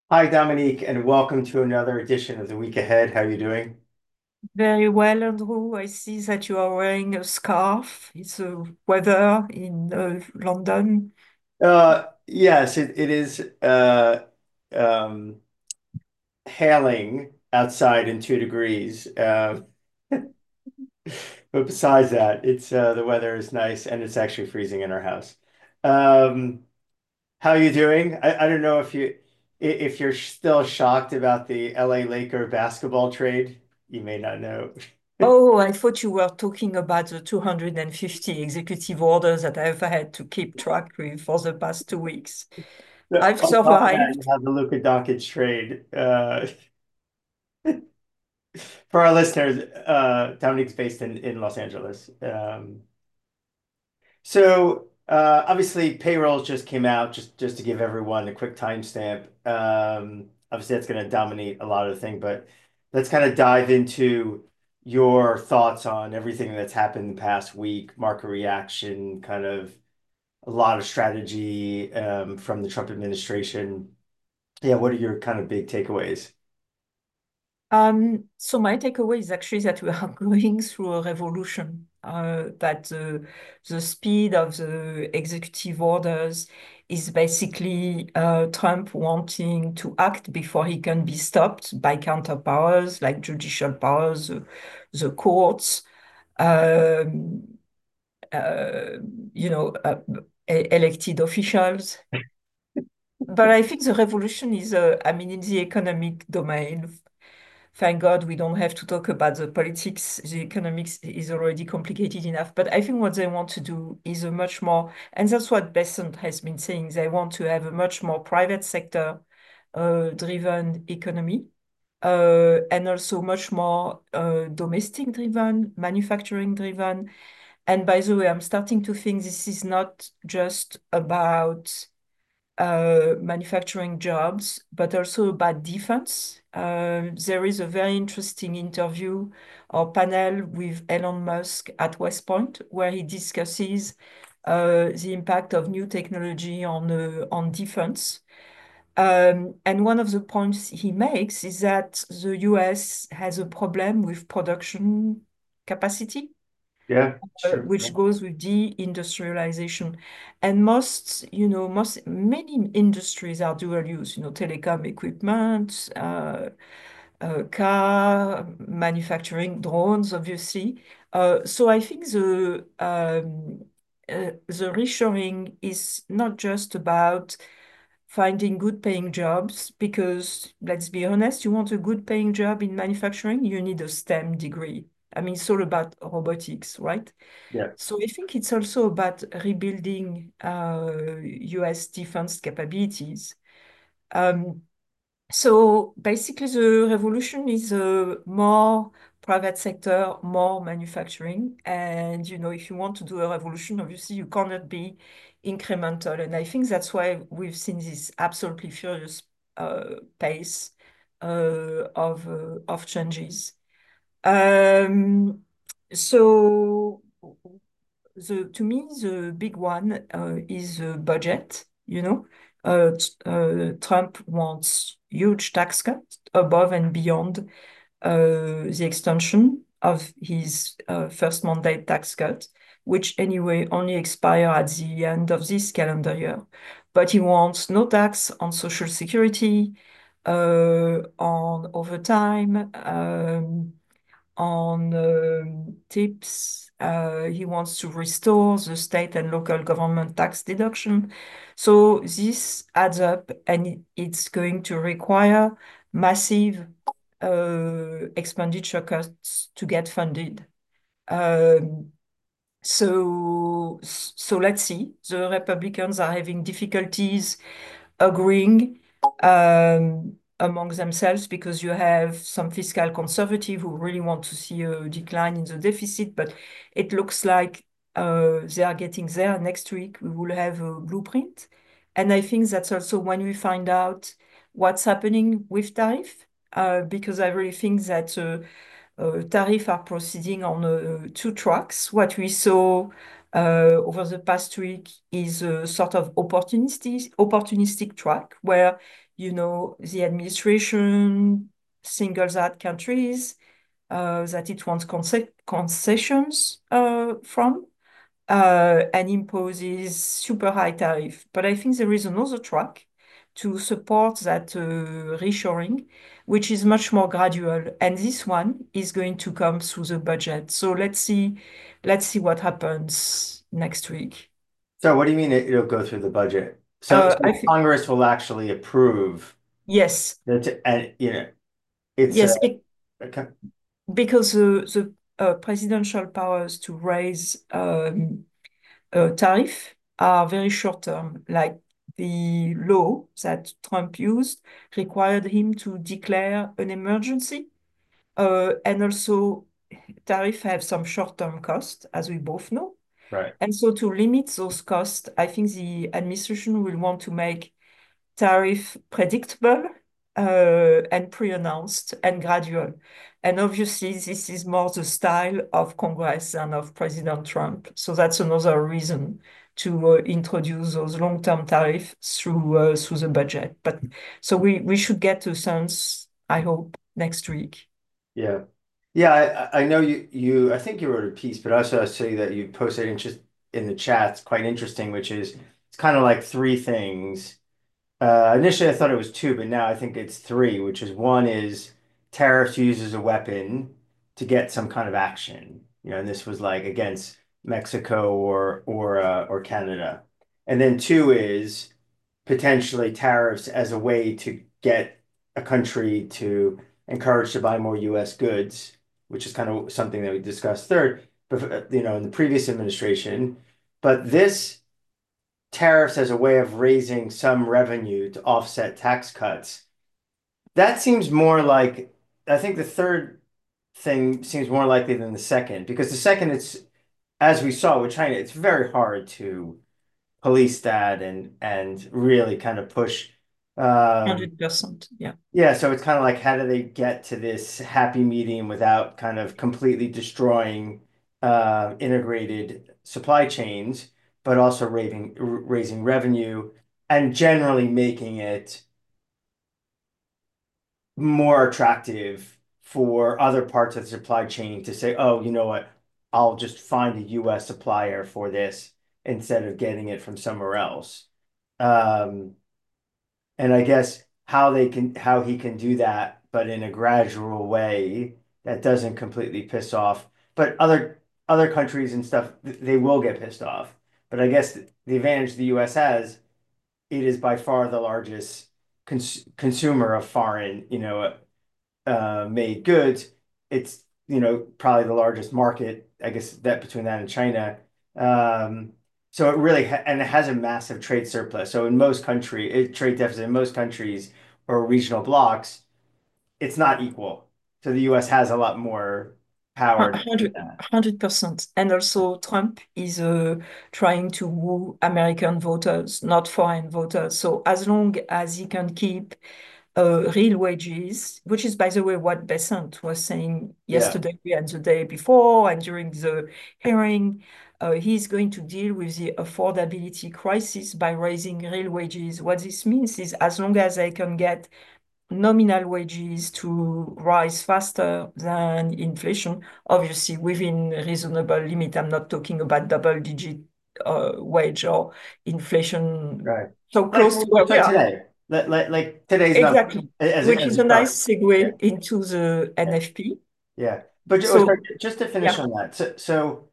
Hi, Dominique, and welcome to another edition of the Week Ahead. How are you doing? Very well, Andrew. I see that you are wearing a scarf. It's the weather in London. Yes, it is um, hailing outside in 2 degrees. But besides that, it's the weather is nice and it's actually freezing in our house. Um, how are you doing? I don't know if you're still shocked about the LA Laker basketball trade. You may not know. Oh, I thought you were talking about the 250 executive orders that I've had to keep track with for the past 2 weeks. I've On top of that, you survived. have the Luka Doncic trade. For our listeners, Dominique's based in Los Angeles. Obviously payrolls just came out, just to give everyone a quick timestamp. Obviously that's going to dominate a lot of the thing, but let's kind of dive into your thoughts on everything that's happened the past week, market reaction, kind of a lot of strategy from the Trump administration. Yeah, what are your kind of big takeaways? So my takeaway is actually that we are going through a revolution, that the speed of the executive orders is basically Trump wanting to act before he can be stopped by counterpowers like judicial powers, the courts, um, uh, you know, elected officials. But I think the revolution is, in the economic domain. Thank God we don't have to talk about the politics. The economics is already complicated enough. But I think what they want to do is a much more, and that's what Besant has been saying, they want to have a much more private sector driven economy, and also much more domestic driven, manufacturing driven. And by the way, I'm starting to think this is not just about manufacturing jobs, but also about defense. There is a very interesting interview or panel with Elon Musk at West Point where he discusses the impact of new technology on defense. And one of the points he makes is that the US has a problem with production capacity, Yeah, sure. which goes with deindustrialization. And many industries are dual use, telecom equipment, car, manufacturing, drones, obviously. So I think the reshoring is not just about finding good paying jobs, because let's be honest, you want a good paying job in manufacturing, you need a STEM degree. It's all about robotics, right? Yeah. So I think it's also about rebuilding US defense capabilities. Um, so basically, the revolution is more private sector, more manufacturing. And, if you want to do a revolution, obviously you cannot be incremental. And I think that's why we've seen this absolutely furious pace of changes. Um, so to me, the big one is the budget. Trump wants huge tax cuts above and beyond the extension of his first mandate tax cut, which anyway only expire at the end of this calendar year. But he wants no tax on Social Security, on overtime, on tips. He wants to restore the state and local government tax deduction. So this adds up, and it's going to require massive expenditure cuts to get funded. Um, so let's see. The Republicans are having difficulties agreeing among themselves, because you have some fiscal conservative who really want to see a decline in the deficit, but it looks like they are getting there. Next week, we will have a blueprint. And I think that's also when we find out what's happening with tariff, because I really think that tariffs are proceeding on two tracks. What we saw over the past week is a sort of opportunistic track where the administration singles out countries that it wants concessions from and imposes super high tariff. But I think there is another track to support that reshoring, which is much more gradual. And this one is going to come through the budget. So let's see what happens next week. So what do you mean it'll go through the budget? So I think Congress will actually approve yes, that, and it's yes, okay, because the presidential powers to raise tariff are very short term. Like the law that Trump used required him to declare an emergency. And also, tariff have some short term costs, as we both know. right. And so, to limit those costs, I think the administration will want to make tariff predictable and pre-announced and gradual. And obviously, this is more the style of Congress than of President Trump. So that's another reason to introduce those long-term tariffs through the budget. But so we should get a sense, I hope, next week. Yeah. Yeah, I know I think you wrote a piece, but also I see that you posted interest in the chat. It's quite interesting, which is it's kind of like three things. Initially, I thought it was two, but now I think it's three, which is one is tariffs used as a weapon to get some kind of action, and this was like against Mexico or Canada. And then two is potentially tariffs as a way to get a country to encourage to buy more U.S. goods, which is kind of something that we discussed third, but in the previous administration. But this tariffs as a way of raising some revenue to offset tax cuts. That seems more like, I think the third thing seems more likely than the second, because the second, as we saw with China, it's very hard to police that and really kind of push. Um, 100%. Yeah. yeah, so it's kind of like how do they get to this happy medium without kind of completely destroying integrated supply chains, but also raising revenue and generally making it more attractive for other parts of the supply chain to say, oh, you know what, I'll just find a US supplier for this instead of getting it from somewhere else. Um, and I guess how he can do that, but in a gradual way that doesn't completely piss off. But other countries and stuff, they will get pissed off. But I guess the advantage the US has, it is by far the largest consumer of foreign, made goods. It's, probably the largest market, I guess, that between that and China. Um, so it really and it has a massive trade surplus. So in most trade deficit in most countries or regional blocks, it's not equal. So the US has a lot more power to do 100, that. 100%. And also, Trump is trying to woo American voters, not foreign voters. So, as long as he can keep real wages, which is, by the way, what Besant was saying Yeah, yesterday and the day before, and during the hearing, he's going to deal with the affordability crisis by raising real wages. What this means is, as long as they can get nominal wages to rise faster than inflation, obviously within reasonable limit. I'm not talking about double digit wage or inflation right. so Like close to where it's we like are. today. Like today's number Exactly, as which is a a start. nice Yeah, segue into the yeah, NFP. yeah. But sorry, So, just to finish yeah, on that. So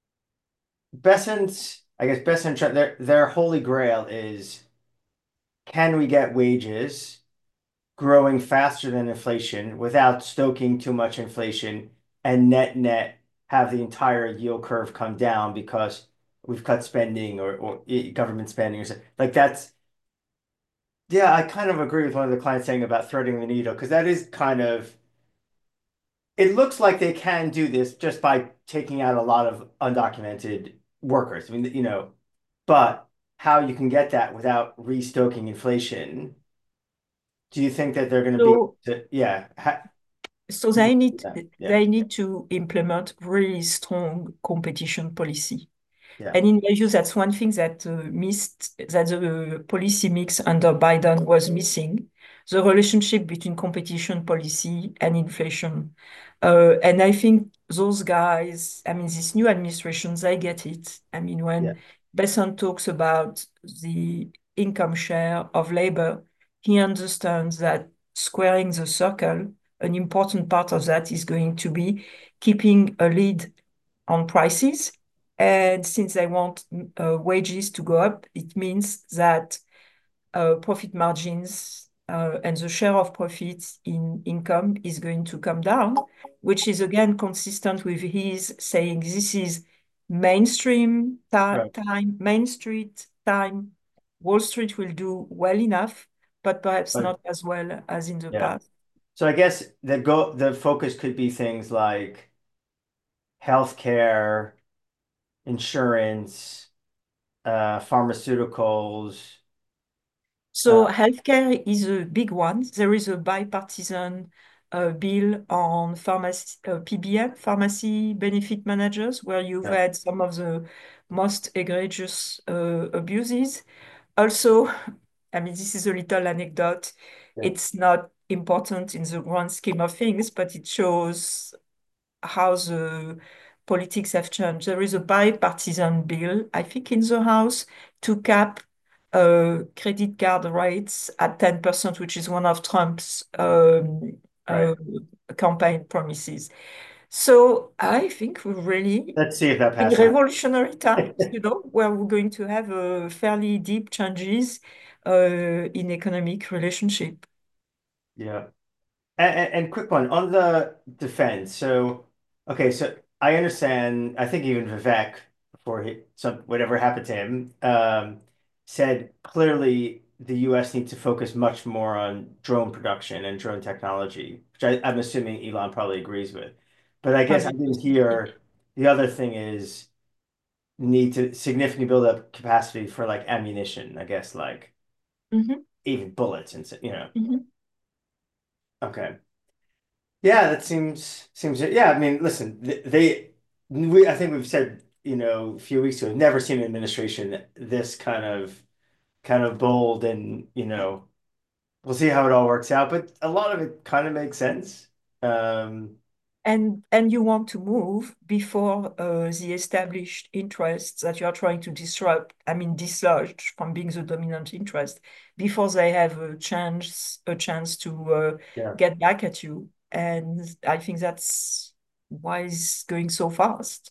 I guess Bessent, their holy grail is can we get wages growing faster than inflation without stoking too much inflation and net have the entire yield curve come down because we've cut spending or government spending or something. Like that's, yeah, I kind of agree with one of the clients saying about threading the needle because that is kind of, it looks like they can do this just by taking out a lot of undocumented workers. I mean, but how you can get that without restoking inflation? Do you think that they're going to be able so to? Yeah, so they need yeah, yeah, they need to implement really strong competition policy. yeah, And in my view, that's one thing that the policy mix under Biden was missing. the relationship between competition policy and inflation. And I think those guys, I mean, this new administration, they get it. I mean, Yeah. when Besant talks about the income share of labor, he understands that squaring the circle, an important part of that is going to be keeping a lead on prices. And since they want wages to go up, it means that profit margins and the share of profits in income is going to come down, which is again consistent with his saying this is mainstream Right. time, Main Street time. Wall Street will do well enough, but perhaps But not as well as in the yeah. past. So I guess the focus could be things like healthcare, insurance, pharmaceuticals. So healthcare is a big one. There is a bipartisan bill on pharmacy, PBM, pharmacy benefit managers, where you've Yeah, had some of the most egregious abuses. Also, I mean, this is a little anecdote. yeah, It's not important in the grand scheme of things, but it shows how the politics have changed. There is a bipartisan bill, I think, in the House to cap credit card rates at 10%, which is one of Trump's right. campaign promises. So I think we're really Let's see if that in passes. revolutionary times, where we're going to have fairly deep changes in economic relationship. Yeah. And quick one on the defense. So, okay, so I understand. I think even Vivek, before whatever happened to him, said clearly the U.S. needs to focus much more on drone production and drone technology, which I'm assuming Elon probably agrees with. But I guess I didn't 100%. hear the other thing is need to significantly build up capacity for like ammunition. I guess like Mhm, even bullets and. mhm. Okay. Yeah, that seems yeah. I mean, listen, we I think we've said a few weeks ago, never seen an administration this kind of bold and we'll see how it all works out. But a lot of it kind of makes sense. Um, And you want to move before the established interests that you are trying to disrupt, I mean, dislodge from being the dominant interest, before they have a chance to yeah. get back at you. And I think that's why it's going so fast.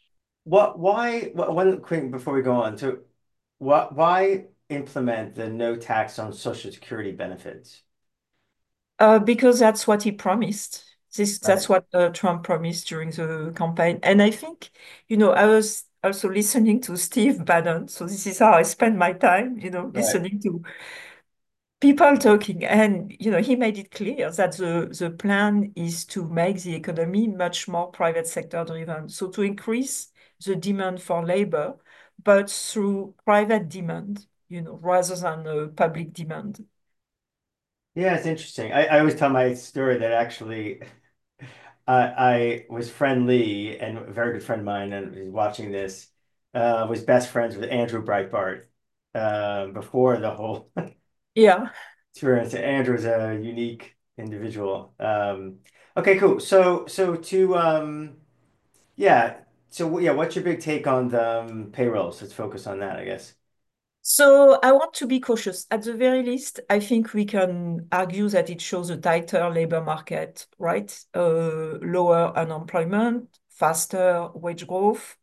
One quick before we go on to why implement the no tax on Social Security benefits? Because that's what he promised. That's Right, what Trump promised during the campaign. And I think, I was also listening to Steve Bannon. So this is how I spend my time, right. listening to people talking. And, he made it clear that the plan is to make the economy much more private sector driven. So to increase the demand for labor, but through private demand, rather than public demand. Yeah, it's interesting. I always tell my story that actually I was friendly and a very good friend of mine, and he's watching this. Was best friends with Andrew Breitbart before the whole Yeah. experience. Andrew's a unique individual. Okay, cool. Yeah. So yeah, what's your big take on the payrolls? Let's focus on that, I guess. So I want to be cautious. At the very least, I think we can argue that it shows a tighter labor market, right? Lower unemployment, faster wage growth.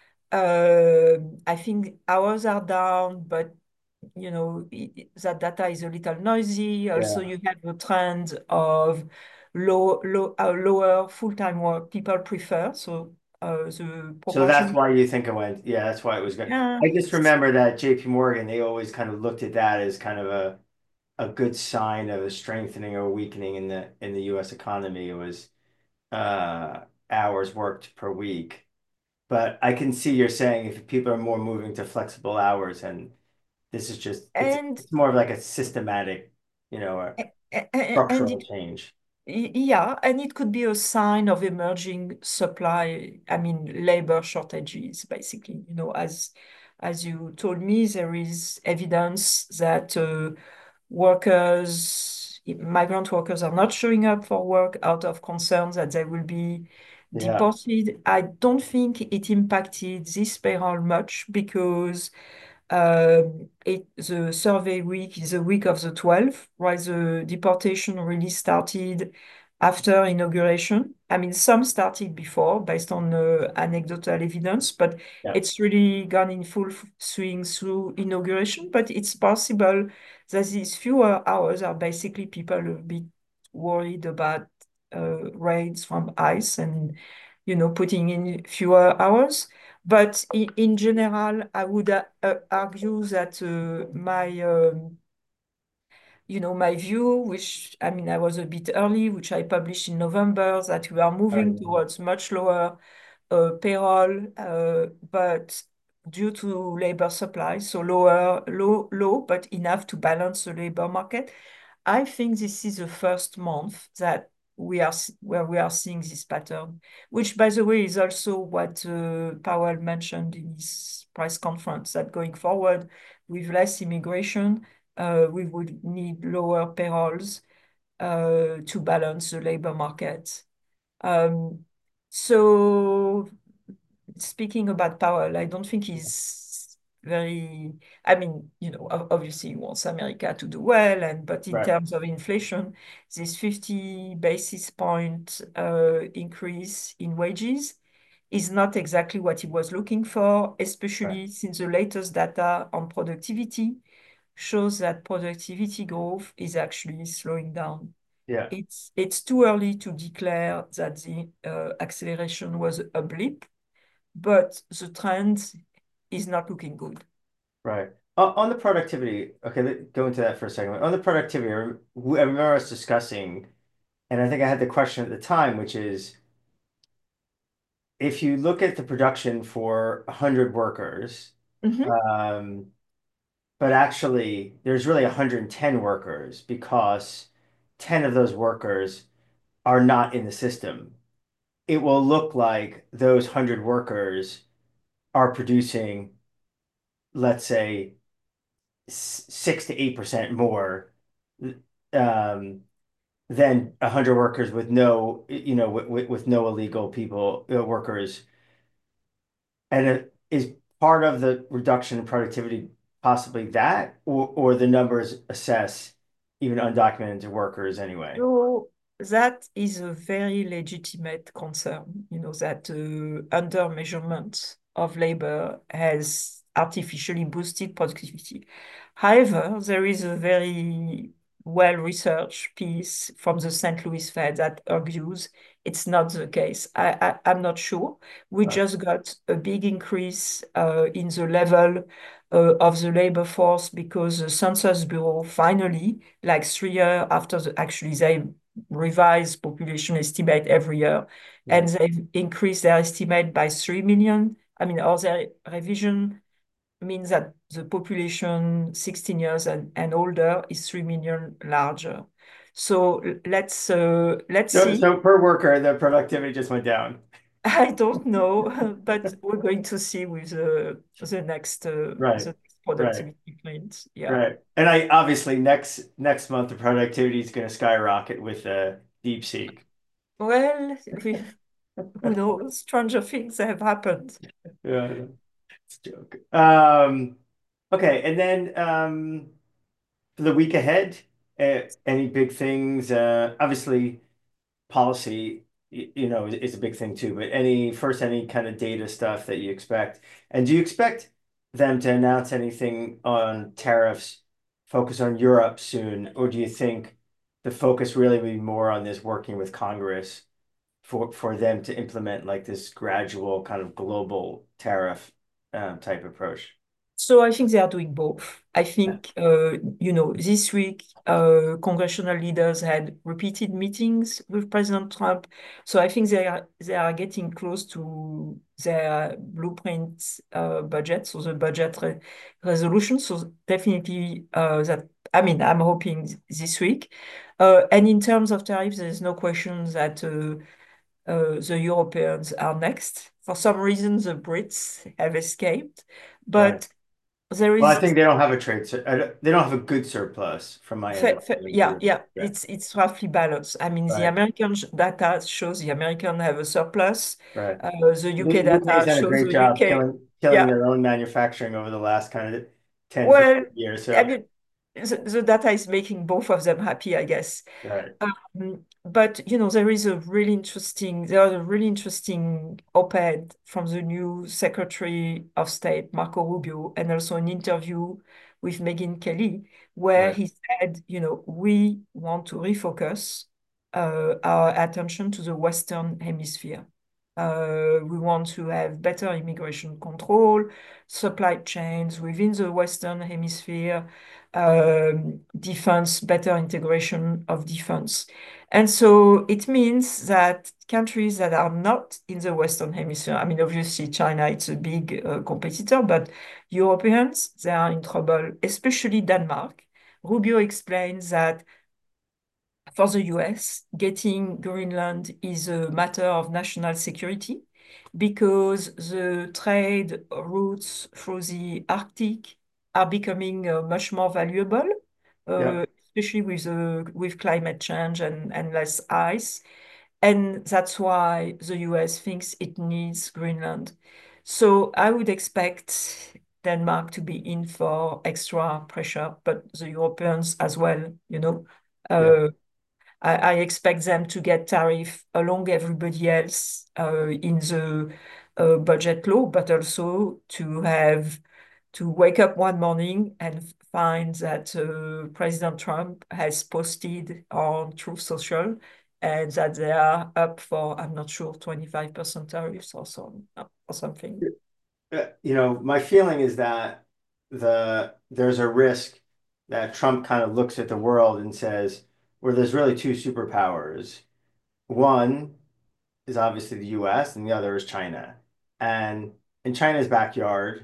I think hours are down, but that data is a little noisy. Also, Yeah. you have a trend of lower full-time work people prefer. So the So that's proportion, why you think it went. Yeah, that's why it was good. yeah. I just remember that JP Morgan, they always kind of looked at that as kind of a good sign of a strengthening or weakening in the US economy. It was hours worked per week. But I can see you're saying if people are more moving to flexible hours and this is just And it's more of like a systematic, a and structural change. yeah, and it could be a sign of emerging supply, I mean, labor shortages, basically. As you told me, there is evidence that workers migrant workers are not showing up for work out of concerns that they will be Yeah. deported. I don't think it impacted this payroll much because the survey week is the week of the 12th, while the deportation really started after inauguration. I mean, some started before based on anecdotal evidence, but Yeah. it's really gone in full swing through inauguration. But it's possible that these fewer hours are basically people a bit worried about raids from ICE and, putting in fewer hours. But in general, I would argue that my view, which I mean, I was a bit early, which I published in November, that we are Oh, moving yeah. towards much lower payroll, but due to labor supply, so low, but enough to balance the labor market. I think this is the first month that where we are seeing this pattern, which, by the way, is also what Powell mentioned in his press conference, that going forward with less immigration, we would need lower payrolls to balance the labor market. Um, so speaking about Powell, I don't think he's very, I mean, obviously he wants America to do well, but in Right. terms of inflation, this 50 basis point increase in wages is not exactly what he was looking for, Right. especially since the latest data on productivity shows that productivity growth is actually slowing down. Yeah. It's too early to declare that the acceleration was a blip, but the trend is not looking good. Right. On the productivity, okay, go into that for a second. On the productivity, I remember us discussing, and I think I had the question at the time, which is if you look at the production for 100 workers, Mhm. um, but actually there's really 110 workers because 10 of those workers are not in the system. It will look like those 100 workers are producing, let's say, 6 to 8% more um, than 100 workers with no, with no illegal people, workers. And it is part of the reduction in productivity possibly that, or the numbers assess even undocumented workers anyway. So that is a very legitimate concern, that under measurement of labor has artificially boosted productivity. However, there is a very well-researched piece from the St. Louis Fed that argues it's not the case. I'm not sure. We Right. just got a big increase in the level of the labor force because the Census Bureau finally, like 3 years after actually they revise population estimate every year, Yeah. and they've increased their estimate by 3 million. I mean, or their revision means that the population 16 years and older is 3 million larger. So let's So, see. so per worker, the productivity just went down. I don't know, but we're going to see with Right. the Right. productivity print. Yeah. Right. And I obviously next month the productivity is going to skyrocket with DeepSeek. Well, who knows? Stranger things have happened. Yeah, it's a joke. Okay, and then for the week ahead, any big things? Obviously, policy, is a big thing too. But any kind of data stuff that you expect, and do you expect them to announce anything on tariffs, focus on Europe soon, or do you think the focus really will be more on this working with Congress for them to implement like this gradual kind of global tariff type approach? So I think they are doing both. I Yeah. think, this week, congressional leaders had repeated meetings with President Trump. So I think they are getting close to their blueprint budget, so the budget resolution. So definitely I mean, I'm hoping this week. And in terms of tariffs, there's no question that the Europeans are next. For some reason, the Brits have escaped, Right. but there Well, I is think they don't have a they don't have a good surplus from my yeah, understanding. yeah, Yeah, it's roughly balanced. I mean, the right, American data shows the American have a surplus. right. The The UK UK's data done a shows great the job UK. killing Yeah, their own manufacturing over the last kind of 10, well, 15 years. I So, mean, the data is making both of them happy, I guess. right, But there are a really interesting op-ed from the new Secretary of State, Marco Rubio, and also an interview with Megyn Kelly, where right. he said, we want to refocus our attention to the Western Hemisphere. We want to have better immigration control, supply chains within the Western Hemisphere, defense, better integration of defense. And so it means that countries that are not in the Western Hemisphere, I mean, obviously China, it's a big competitor, but Europeans, they are in trouble, especially Denmark. Rubio explains that for the US, getting Greenland is a matter of national security because the trade routes through the Arctic are becoming much more valuable, Yeah, especially with climate change and less ice. And that's why the US thinks it needs Greenland. So I would expect Denmark to be in for extra pressure, but the Europeans as well, yeah. Uh, I expect them to get tariff along everybody else in the budget law, but also to wake up one morning and find that President Trump has posted on Truth Social and that they are up for, I'm not sure, 25% tariffs or something. My feeling is that there's a risk that Trump kind of looks at the world and says, well, there's really two superpowers. One is obviously the US and the other is China. And in China's backyard,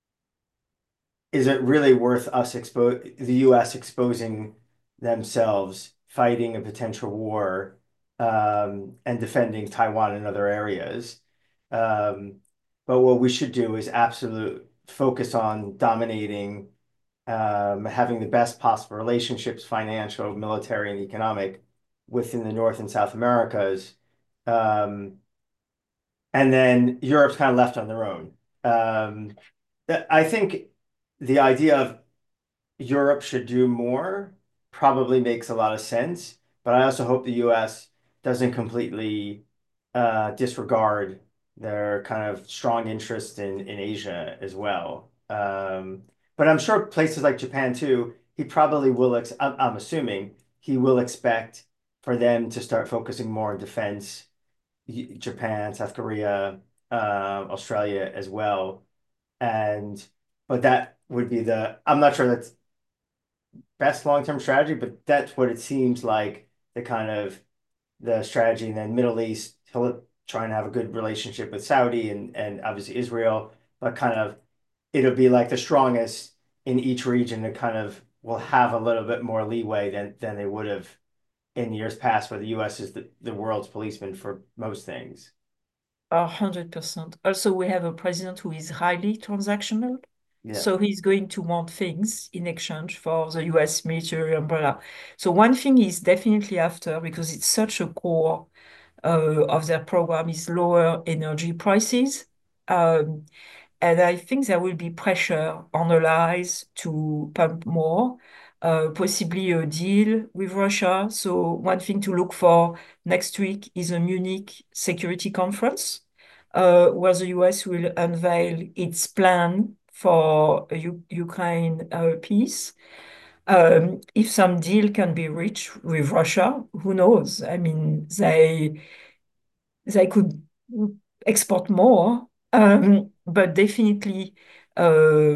is it really worth the US exposing themselves, fighting a potential war, and defending Taiwan and other areas? Um, but what we should do is absolute focus on dominating, having the best possible relationships, financial, military, and economic, within the North and South Americas. Um, and then Europe's kind of left on their own. Um, I think the idea of Europe should do more probably makes a lot of sense, but I also hope the US doesn't completely disregard their kind of strong interest in Asia as well. But I'm sure places like Japan too, he probably will, I'm assuming he will expect for them to start focusing more on defense, Japan, South Korea, Australia as well. And but that would be I'm not sure that's best long-term strategy, but that's what it seems like the kind of the strategy. And then Middle East, he'll try and have a good relationship with Saudi and obviously Israel, but kind of it'll be like the strongest in each region that kind of will have a little bit more leeway than they would have in years past, where the US is the world's policeman for most things. 100%. Also, we have a president who is highly transactional. Yeah. So he's going to want things in exchange for the US military umbrella. So one thing he's definitely after, because it's such a core of their program, is lower energy prices. Um, and I think there will be pressure on allies to pump more, possibly a deal with Russia. So one thing to look for next week is a Munich Security Conference, where the US will unveil its plan for Ukraine peace. If some deal can be reached with Russia, who knows? I mean, they could export more, but definitely uh,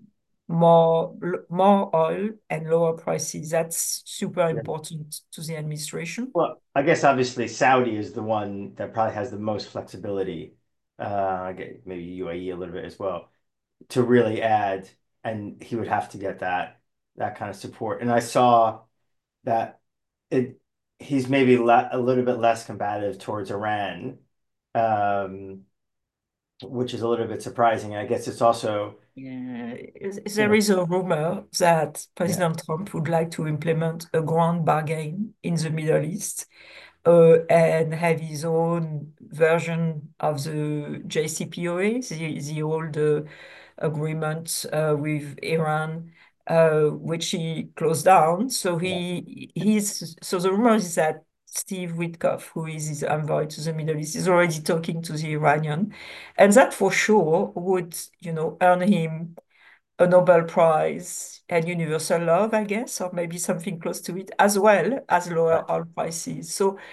more oil and lower prices. That's super Yeah. important to the administration. Well, I guess obviously Saudi is the one that probably has the most flexibility. Maybe UAE a little bit as well to really add, and he would have to get that kind of support. And I saw that it he's maybe a little bit less combative towards Iran, um, which is a little bit surprising. I guess it's also Yeah, You there know, is a rumor that yeah, President Trump would like to implement a grand bargain in the Middle East, and have his own version of the JCPOA, the old agreement with Iran, which he closed down. So yeah, so the rumor is that Steve Witkoff, who is his envoy to the Middle East, is already talking to the Iranian, and that for sure would, earn him a Nobel Prize and universal love, I guess, or maybe something close to it, as well as right, lower oil prices.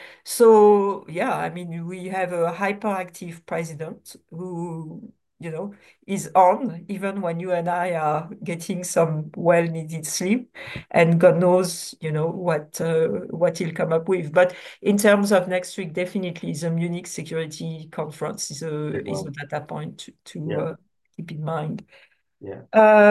So yeah, I mean, we have a hyperactive president who, is on even when you and I are getting some well-needed sleep, and God knows, what he'll come up with. But in terms of next week, definitely the Munich Security Conference is big a one. data point to Yeah, keep in mind. yeah.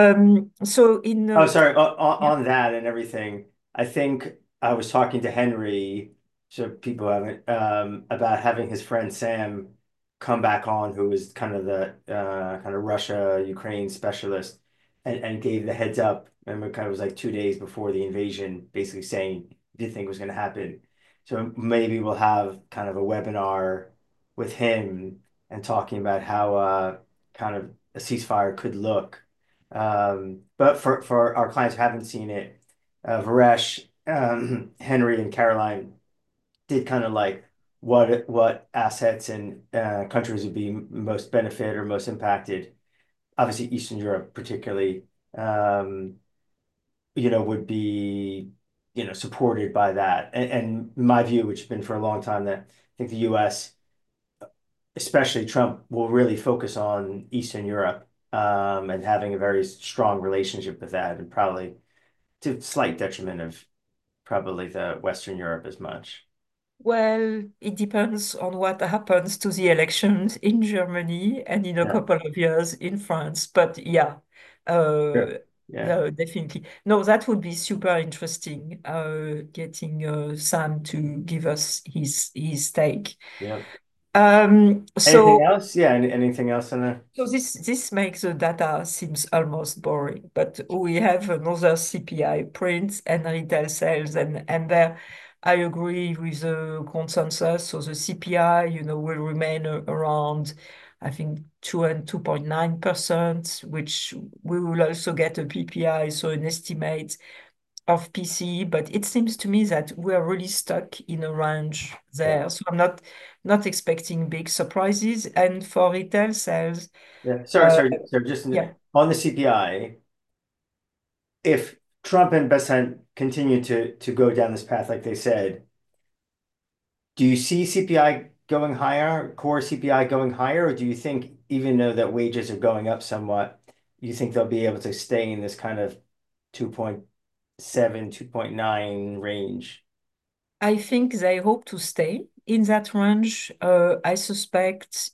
So in Oh, sorry. yeah, On that and everything, I think I was talking to Henry, so people haven't, about having his friend Sam come back on, who was kind of the kind of Russia Ukraine specialist, and gave the heads up. And it kind of was like 2 days before the invasion, basically saying he did think it was going to happen. So maybe we'll have kind of a webinar with him and talking about how kind of a ceasefire could look. But for our clients who haven't seen it, Varesh, Henry, and Caroline did kind of like what assets and countries would be most benefit or most impacted. Obviously, Eastern Europe, particularly, um, would be supported by that. And my view, which has been for a long time, that I think the U.S., especially Trump, will really focus on Eastern Europe, and having a very strong relationship with that, and probably to slight detriment of probably the Western Europe as much. well, it depends on what happens to the elections in Germany and in a Yeah. couple of years in France. But yeah, Sure. uh, Yeah. definitely. No, that would be super interesting, getting Sam to give us his take. Yeah. Um, Anything so else? Yeah. Anything else in there? So this makes the data seems almost boring, but we have another CPI print and retail sales, and there I agree with the consensus. So the CPI, will remain around, I think, 2 and 2.9%, which we will also get a PPI, so an estimate of PCE, but it seems to me that we are really stuck in a range Yeah. there. So I'm not expecting big surprises. And for retail sales, Yeah. Sorry. uh, Sorry. So just yeah, on the CPI, if Trump and Bessent continue to go down this path, like they said, do you see CPI going higher, core CPI going higher, or do you think even though that wages are going up somewhat, you think they'll be able to stay in this kind of 2.7, 2.9 range? I think they hope to stay in that range. I suspect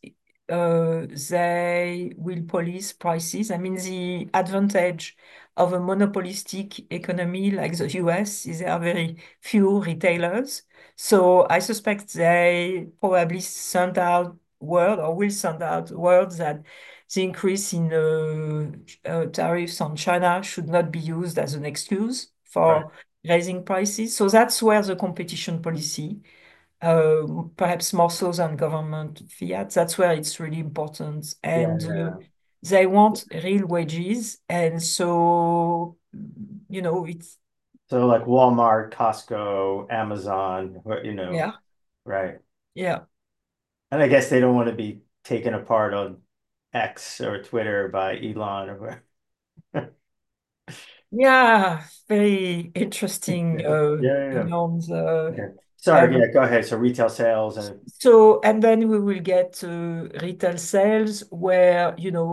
they will police prices. I mean, the advantage of a monopolistic economy like the US is there are very few retailers. So I suspect they probably send out word or will send out word that the increase in tariffs on China should not be used as an excuse Right. for raising prices. So that's where the competition policy, perhaps more so than government fiat, that's where it's really important. Yeah, And yeah. they want real wages. And so, it's, So like Walmart, Costco, Amazon, yeah, right. yeah. And I guess they don't want to be taken apart on X or Twitter by Elon or where. Yeah, very interesting Yeah, yeah, yeah. norms. Okay. Sorry, Um, yeah, go ahead. So retail sales and and then we will get retail sales where,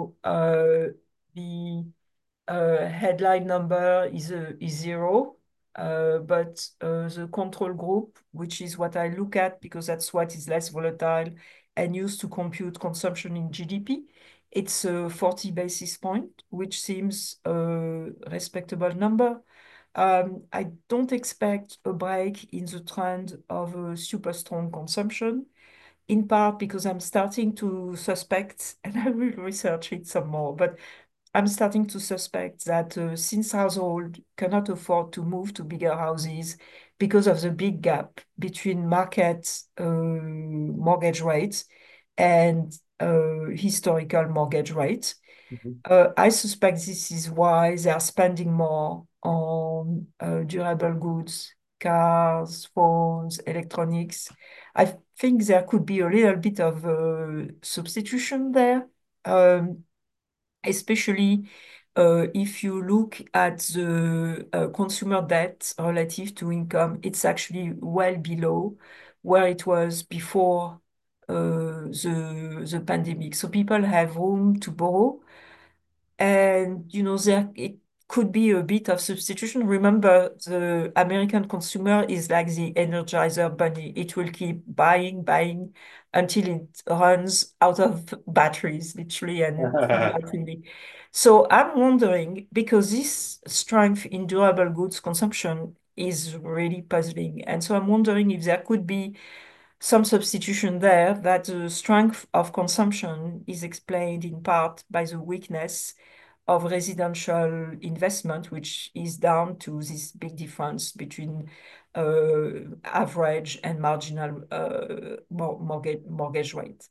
the headline number is zero, but the control group, which is what I look at because that's what is less volatile and used to compute consumption in GDP, it's a 40 basis point, which seems a respectable number. I don't expect a break in the trend of a super strong consumption, in part because I'm starting to suspect, and I will research it some more, but I'm starting to suspect that since households cannot afford to move to bigger houses because of the big gap between market mortgage rates and historical mortgage rates, Mhm. I suspect this is why they are spending more on durable goods, cars, phones, electronics. I think there could be a little bit of substitution there. Um, Especially if you look at the consumer debt relative to income, it's actually well below where it was before the pandemic. So people have room to borrow, and there it could be a bit of substitution. Remember, the American consumer is like the Energizer bunny. It will keep buying, buying until it runs out of batteries, literally and figuratively. So I'm wondering, because this strength in durable goods consumption is really puzzling. And so I'm wondering if there could be some substitution there, that the strength of consumption is explained in part by the weakness of residential investment, which is down to this big difference between average and marginal mortgage rate.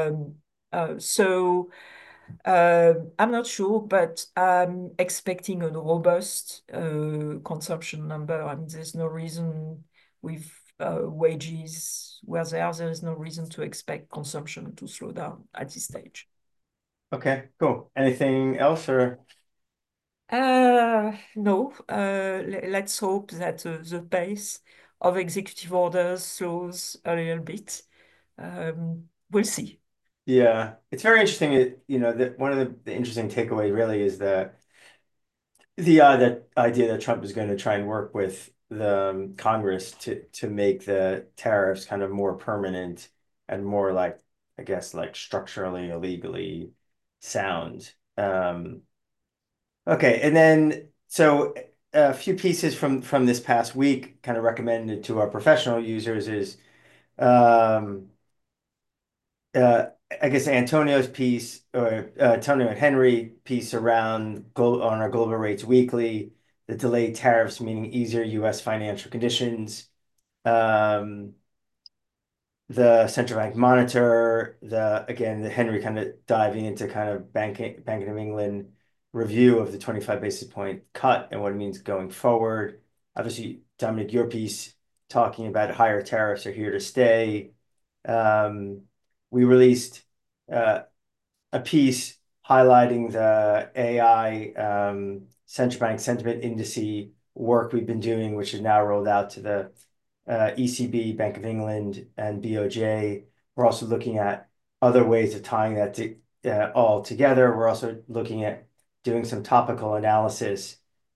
So I'm not sure, but I'm expecting a robust consumption number. I mean, there's no reason with wages where there is no reason to expect consumption to slow down at this stage. Okay, cool. Anything else or No, let's hope that the pace of executive orders slows a little bit. We'll see. yeah, it's very interesting. That one of the interesting takeaways really is that idea that Trump is going to try and work with the Congress to make the tariffs kind of more permanent and more like, I guess, like structurally illegally sound. Okay, and then so a few pieces from this past week kind of recommended to our professional users is um, uh, I guess Antonio's piece or Antonio and Henry piece around on our Global Rates Weekly, the delayed tariffs meaning easier U.S. financial conditions. Um, the central bank monitor, the Henry kind of diving into kind of Bank of England review of the 25 basis point cut and what it means going forward. Obviously, Dominic, your piece talking about higher tariffs are here to stay. Um, we released uh, a piece highlighting the AI central bank sentiment indice work we've been doing, which is now rolled out to the ECB, Bank of England, and BOJ. We're also looking at other ways of tying that all together. We're also looking at doing some topical analysis,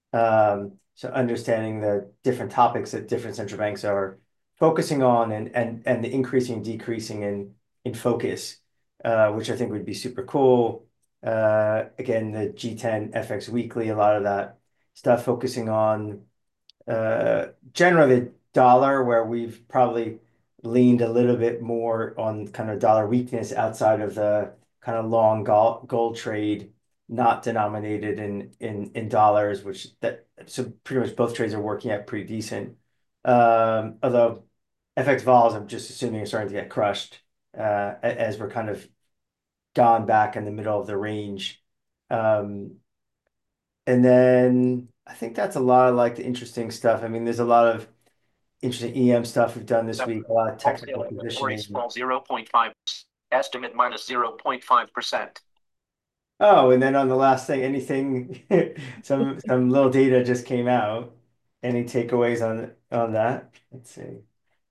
so understanding the different topics that different central banks are focusing on and the increasing and decreasing in focus, which I think would be super cool. Again, the G10 FX Weekly, a lot of that stuff focusing on generally the dollar, where we've probably leaned a little bit more on kind of dollar weakness outside of the kind of long gold trade, not denominated in dollars, so pretty much both trades are working out pretty decent. Although FX vols, I'm just assuming are starting to get crushed as we're kind of gone back in the middle of the range. Um, and then I think that's a lot of like the interesting stuff. I mean, there's a lot of interesting EM stuff we've done this week, a lot of technical Wholesale inventories positioning. fall 0.5, estimate minus 0.5%. Oh, and then on the last thing, anything, some little data just came out. Any takeaways on that? Let's see.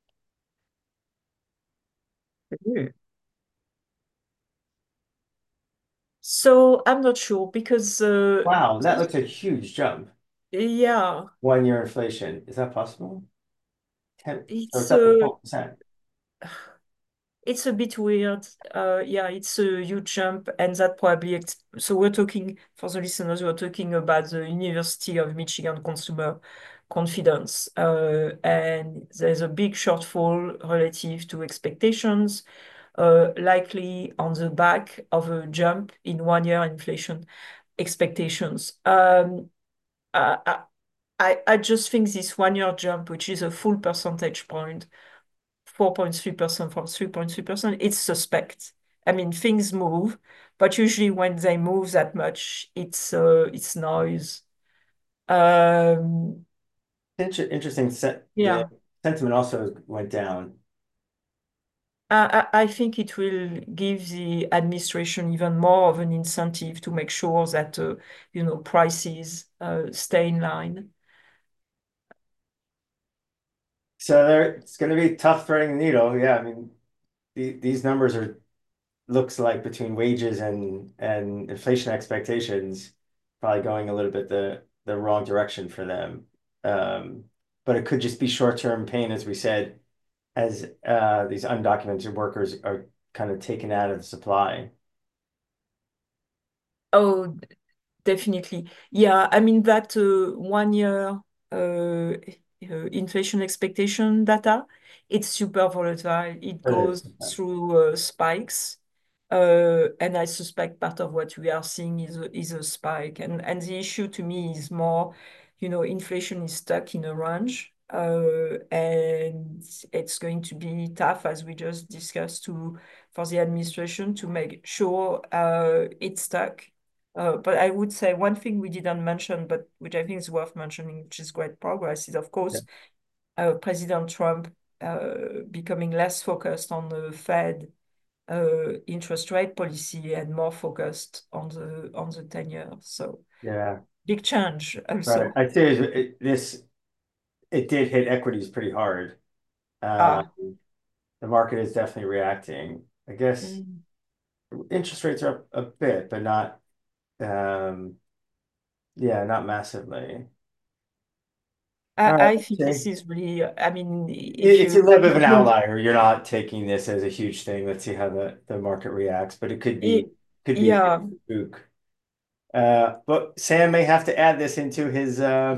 Mhm. So I'm not sure because Wow, that looks a huge jump. yeah, 1 year inflation. Is that possible? 10, so it's it's up to 12%. it's a bit weird. Yeah, it's a huge jump, and that probably so we're talking for the listeners. We're talking about the University of Michigan Consumer Confidence, and there's a big shortfall relative to expectations, likely on the back of a jump in 1 year inflation. expectations. I, I just think this 1 year jump, which is a full percentage point, 4.3% from 3.3%, it's suspect. I mean, things move, but usually when they move that much, it's noise. Um, Interesting. The yeah. sentiment also went down. I think it will give the administration even more of an incentive to make sure that prices stay in line. So it's going to be tough threading the needle. Yeah, I mean, these numbers are looks like between wages and inflation expectations probably going a little bit the wrong direction for them. But it could just be short-term pain, as we said, as these undocumented workers are kind of taken out of the supply. Oh, definitely. Yeah, I mean that 1 year inflation expectation data, it's super volatile. It It is. goes through spikes. And I suspect part of what we are seeing is a spike. And the issue to me is more, inflation is stuck in a range. And it's going to be tough, as we just discussed, for the administration to make sure it's stuck. But I would say one thing we didn't mention, but which I think is worth mentioning, which is great progress, is of Yeah. course President Trump becoming less focused on the Fed interest rate policy and more focused on the 10 years. So Yeah. big change Right. also. I'd say it did hit equities pretty hard. Uh, Ah, the market is definitely reacting. I guess mm. interest rates are up a bit, but not um, yeah, not massively. All right, I let's think this see. is really, I mean, if It's a you, little bit of an if you, outlier. You're not taking this as a huge thing. Let's see how the market reacts, but it it, could be a big yeah, spook. But Sam may have to add this into his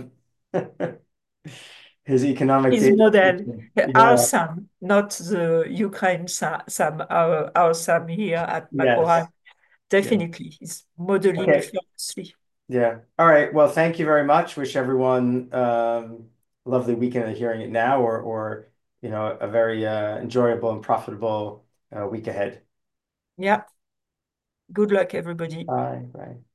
his economic his data. model, our Yeah. Sam, not the Ukraine Sam, our Sam here at Yes. Macquarie. Yeah. Definitely, he's modeling Okay. flawlessly. Yeah. All right. Well, thank you very much. Wish everyone a lovely weekend of hearing it now, or a very enjoyable and profitable week ahead. Yeah, good luck, everybody. Bye. Bye.